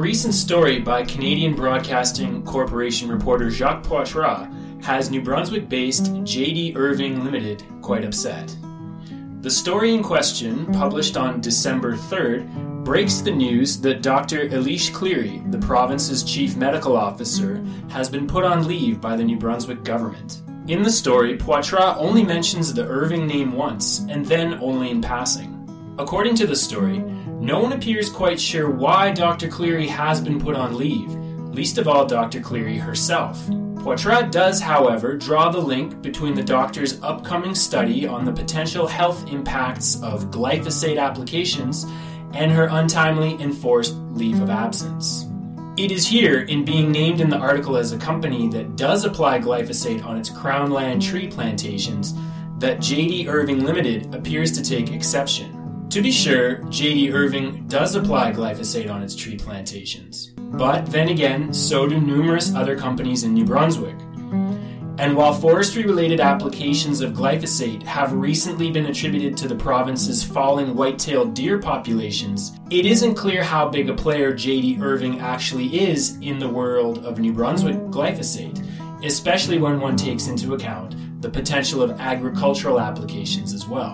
recent story by Canadian Broadcasting Corporation reporter Jacques Poitras has New Brunswick-based JD Irving Limited quite upset. The story in question, published on December 3rd, breaks the news that Dr. Elisha Cleary, the province's chief medical officer, has been put on leave by the New Brunswick government. In the story, Poitras only mentions the Irving name once, and then only in passing. According to the story, no one appears quite sure why Dr. Cleary has been put on leave, least of all Dr. Cleary herself. Poitras does, however, draw the link between the doctor's upcoming study on the potential health impacts of glyphosate applications and her untimely enforced leave of absence. It is here, in being named in the article as a company that does apply glyphosate on its Crownland tree plantations, that JD Irving Limited appears to take exception. To be sure, JD Irving does apply glyphosate on its tree plantations. But then again, so do numerous other companies in New Brunswick. And while forestry-related applications of glyphosate have recently been attributed to the province's falling white-tailed deer populations, it isn't clear how big a player JD Irving actually is in the world of New Brunswick glyphosate, especially when one takes into account the potential of agricultural applications as well.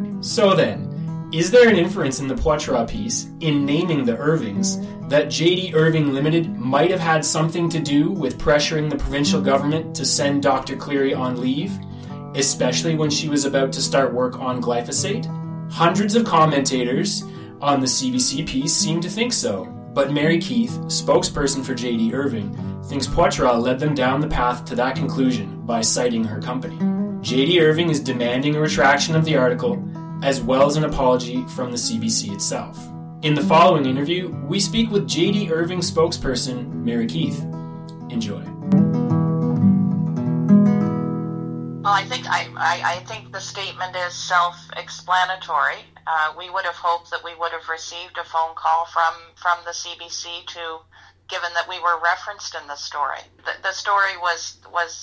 So then, is there an inference in the Poitras piece, in naming the Irvings, that JD Irving Limited might have had something to do with pressuring the provincial government to send Dr. Cleary on leave, especially when she was about to start work on glyphosate? Hundreds of commentators on the CBC piece seem to think so, but Mary Keith, spokesperson for JD Irving, thinks Poitras led them down the path to that conclusion by citing her company. JD Irving is demanding a retraction of the article, as well as an apology from the CBC itself. In the following interview, we speak with JD Irving spokesperson Mary Keith. Enjoy. Well, I think the statement is self-explanatory. We would have hoped that we would have received a phone call from the CBC given that we were referenced in the story. The story was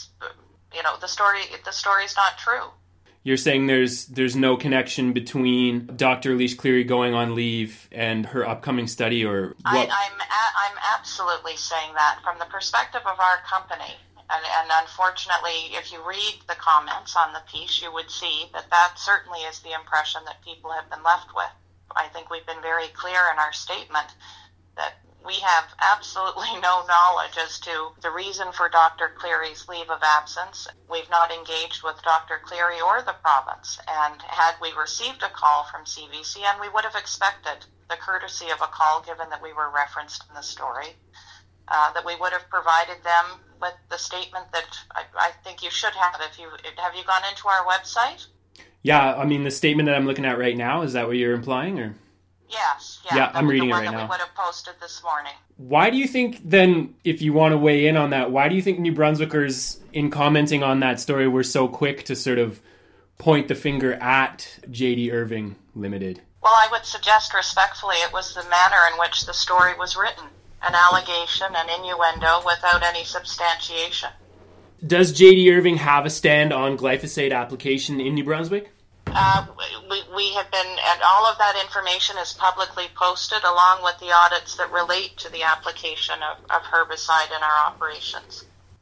the story's not true. You're saying there's no connection between Dr. Elisha Cleary going on leave and her upcoming study, or what? I'm absolutely saying that from the perspective of our company. And unfortunately, if you read the comments on the piece, you would see that certainly is the impression that people have been left with. I think we've been very clear in our statement that we have absolutely no knowledge as to the reason for Dr. Cleary's leave of absence. We've not engaged with Dr. Cleary or the province. And had we received a call from CBC, and we would have expected the courtesy of a call given that we were referenced in the story, that we would have provided them with the statement that I think you should have. Have you gone into our website? Yeah, I mean, the statement that I'm looking at right now, is that what you're implying, or? Yes. Yeah, I'm reading it right now. The one that we would have posted this morning. Why do you think, then, if you want to weigh in on that, why do you think New Brunswickers, in commenting on that story, were so quick to sort of point the finger at JD Irving Limited? Well, I would suggest respectfully it was the manner in which the story was written. An allegation, an innuendo, without any substantiation. Does JD Irving have a stand on glyphosate application in New Brunswick? We have been, and all of that information is publicly posted along with the audits that relate to the application of herbicide in our operations.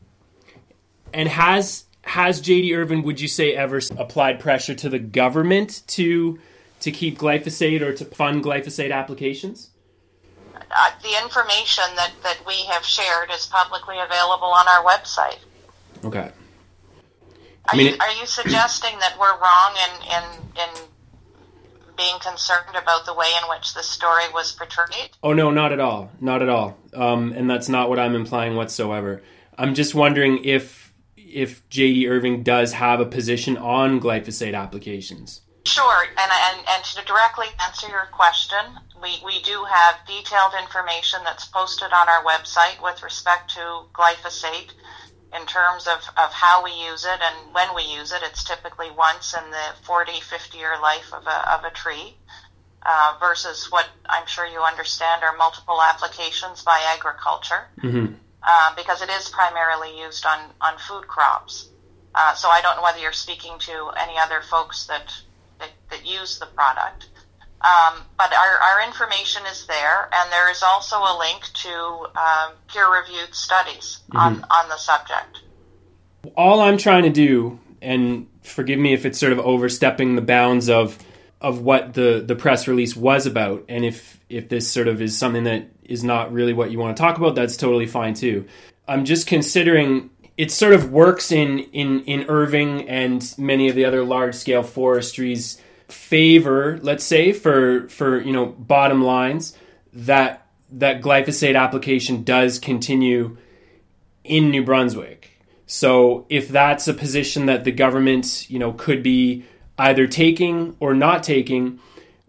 And has JD Irving, would you say, ever applied pressure to the government to keep glyphosate or to fund glyphosate applications? The information that we have shared is publicly available on our website. Okay. Are you suggesting that we're wrong in being concerned about the way in which the story was portrayed? Oh, no, not at all. Not at all. And that's not what I'm implying whatsoever. I'm just wondering if JD Irving does have a position on glyphosate applications. Sure, and to directly answer your question, we do have detailed information that's posted on our website with respect to glyphosate in terms of how we use it and when we use it. It's typically once in the 40, 50-year life of a tree versus what I'm sure you understand are multiple applications by agriculture, because it is primarily used on food crops. So I don't know whether you're speaking to any other folks that use the product. But our information is there, and there is also a link to peer-reviewed studies on the subject. All I'm trying to do, and forgive me if it's sort of overstepping the bounds of what the press release was about, and if this sort of is something that is not really what you want to talk about, that's totally fine too. I'm just considering it sort of works in Irving and many of the other large-scale forestries favor, let's say, for bottom lines, that glyphosate application does continue in New Brunswick. So if that's a position that the government, could be either taking or not taking,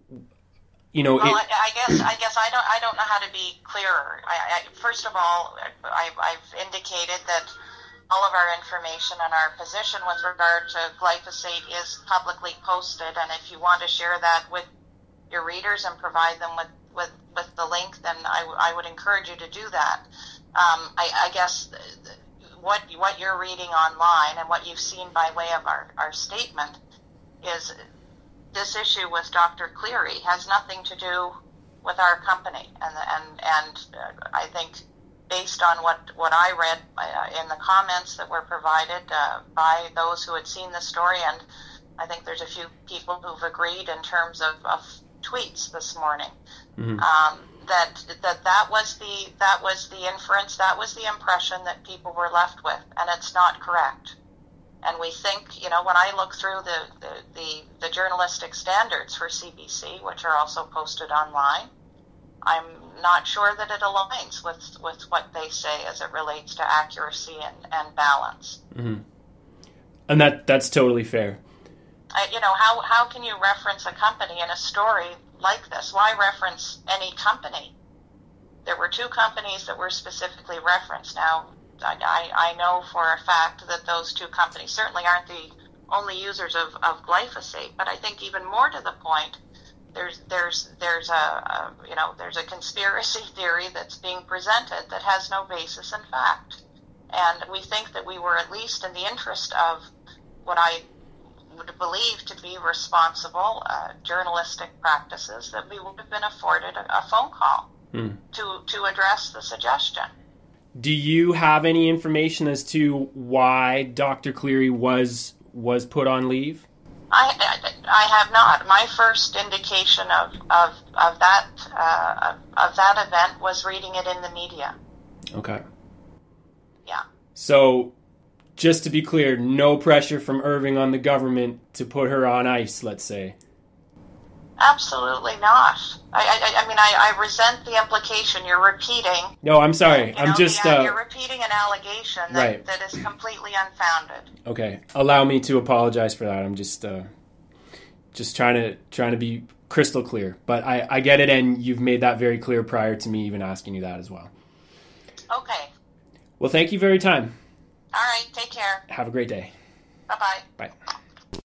I guess I don't know how to be clearer. First of all, I've indicated that all of our information and our position with regard to glyphosate is publicly posted, and if you want to share that with your readers and provide them with the link, then I would encourage you to do that. I guess what you're reading online and what you've seen by way of our statement is this issue with Dr. Cleary has nothing to do with our company, and I think based on what I read in the comments that were provided by those who had seen the story, and I think there's a few people who've agreed in terms of tweets this morning, that was the inference, that was the impression that people were left with, and it's not correct. And we think, when I look through the journalistic standards for CBC, which are also posted online, I'm not sure that it aligns with what they say as it relates to accuracy and balance. Mm-hmm. And that's totally fair. How can you reference a company in a story like this? Why reference any company? There were two companies that were specifically referenced. Now, I know for a fact that those two companies certainly aren't the only users of glyphosate, but I think even more to the point, there's a conspiracy theory that's being presented that has no basis in fact, and we think that we were, at least in the interest of what I would believe to be responsible journalistic practices, that we would have been afforded a phone call to address the suggestion. Do you have any information as to why Dr. Cleary was put on leave? I have not. My first indication of that event was reading it in the media. Okay. Yeah. So, just to be clear, no pressure from Irving on the government to put her on ice, let's say. Absolutely not. I resent the implication you're repeating. No, I'm sorry. You're repeating an allegation right. that is completely unfounded. Okay, allow me to apologize for that. I'm just trying to be crystal clear. But I get it, and you've made that very clear prior to me even asking you that as well. Okay. Well, thank you for your time. All right. Take care. Have a great day. Bye-bye. Bye.